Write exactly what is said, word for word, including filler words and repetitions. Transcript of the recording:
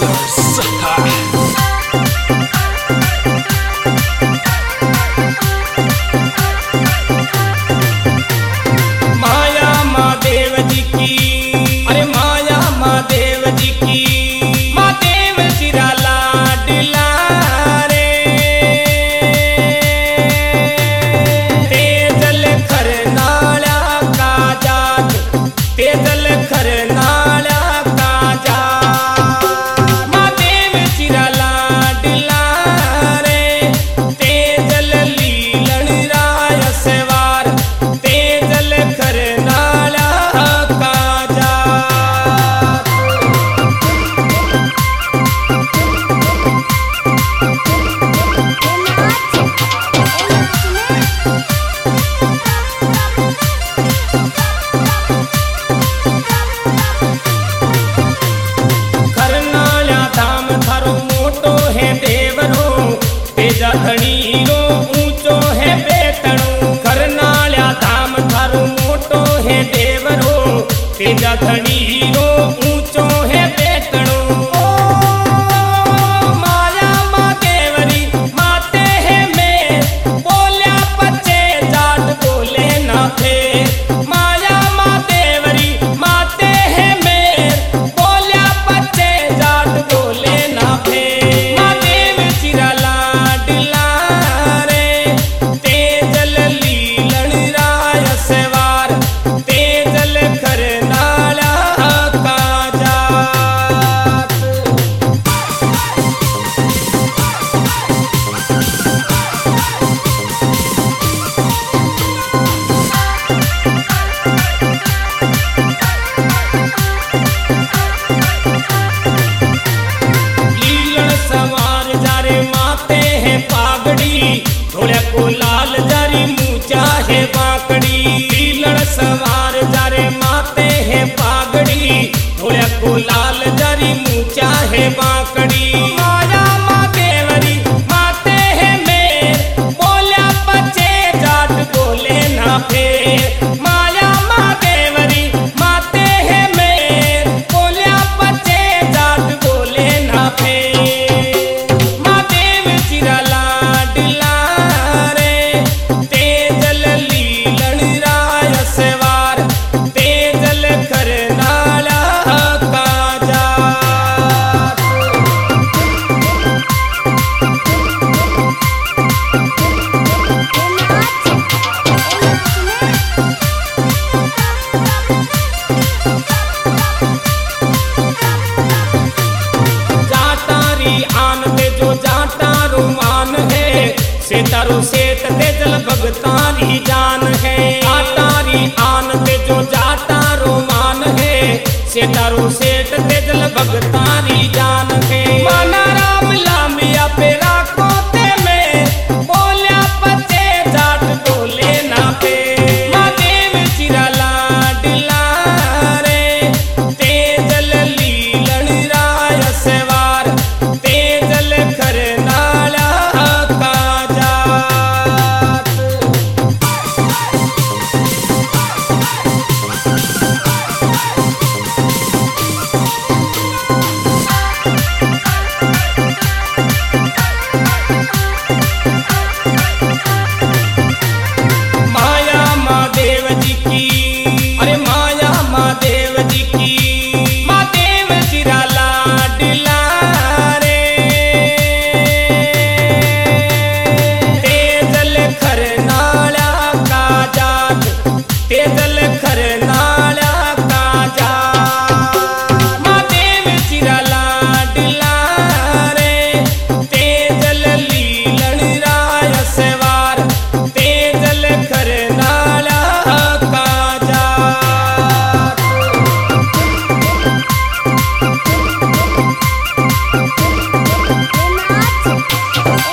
Hustlers. माया महादेव जी की, अरे माया महादेव जी की, महादेव चिरा लाडला रे। तेजल खरनाळा का जात, तेजल खरनाळा का जात, महादेव चिरा लाडला रे। तेजल लीलन राय सवार, तेजल खरनाळा का जात। खरनाळ्या धाम थारो मोटो है देवरो, तेजा धणीरो ऊंचो है बेतणो। खरनाळ्या धाम थारो मोटो है देवरो, तेजा धणीरो ऊंचो है बेतणो। माया महादेवरी माते है मेर, बोल्या पचे जाट बोले ना फेर। माया महादेवरी माते है मेर, बोल्या पचे जाट बोले ना फेर। महादेव चिरा लाडला रे, तेजल लीलन राय सवार, तेजल खरनाळा का जात। लीलन सवार जारे माते है पागड़ी, थोड़ा को लाल जारी मूचा है बाकड़ी। लीलन सवार जारे माते है पागड़ी, थोड़ा को लाल जारी मूचा है बाकड़ी। माया महादेवरी माते है मेर, बोल्या पचे जाट बोले ना फेर। माया महादेवरी माते है मेर, बोल्या पचे जाट बोले ना फेर। महादेव चिरा लाडला रे, तेजल लीलन राय सवार, तेजल खरनाळा का जात। जाटारी आन ते जो जाटारो मान है, सेतारो सेत तेजल भगतारी जान है। जाटारी आन ते जो जाटारो मान है, सेतारो सेत तेजल भगतारी जान है। माना राम लामिया पे राखो ते में, बोल्या पचे जाट बोले ना पे। महादेव चिरा लाडला रे, तेजल लीलन राय सवार, तेजल खरनाळा का जात। माया महादेव जी की, अरे माया महादेव जी की, महादेव चिरा लाडला रे। तेजल खरनाळा का जात, तेजल खरनाळा का जात। महादेव चिरा लाडला रे, तेजल लीलन राय सवार, तेजल खरनाळा का जात। Not